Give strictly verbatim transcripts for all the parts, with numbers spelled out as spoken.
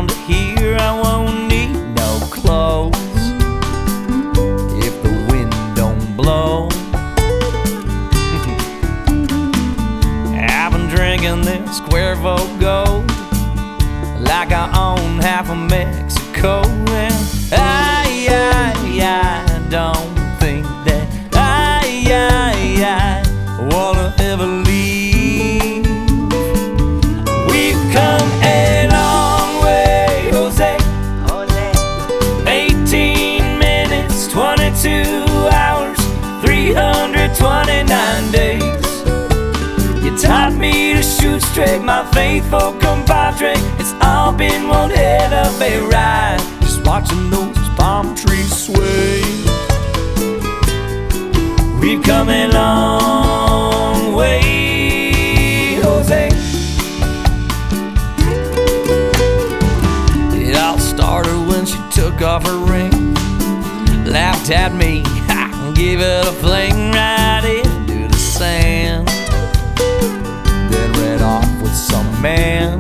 around here, I won't need no clothes if the wind don't blow. I've been drinking this Cuervo Gold like I own half of Mexico, and I, I, I don't think that I, I, I wanna ever leave. We've come a long way, Jose. eighteen minutes, twenty-two hours, three hundred twenty-nine days. You taught me to shoot straight, my faithful compadre. It's all been one hell of a ride, just watching those palm trees sway. We've come a long way, Jose. It all started when she took off her ring, laughed at me, and gave it a fling right into the sand. Then ran off with some man.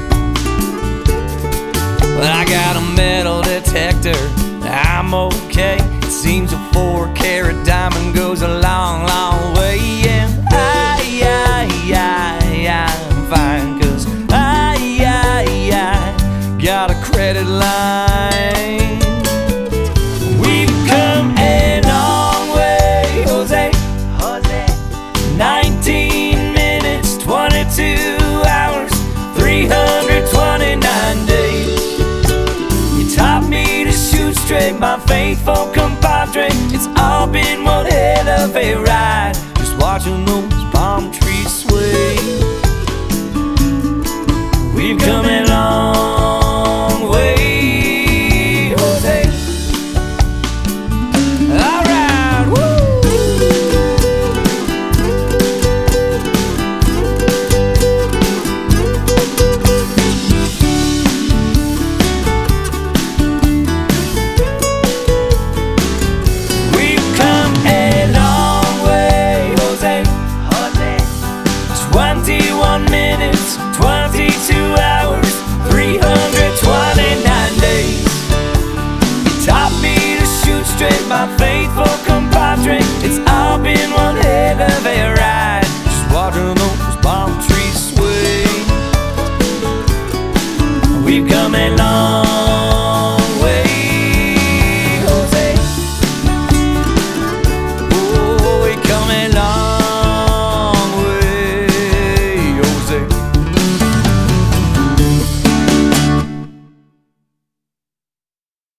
Well, I got a metal detector, I'm okay. It seems a four carat diamond goes a long, long way. And I, I, I, I'm fine, cause I, I, I got a credit line. We've come a long way, Jose. nineteen minutes, twenty-two hours, three hundred twenty-nine days. You taught me to shoot straight, my faithful compadre. It's all been one hell of a ride, just watching those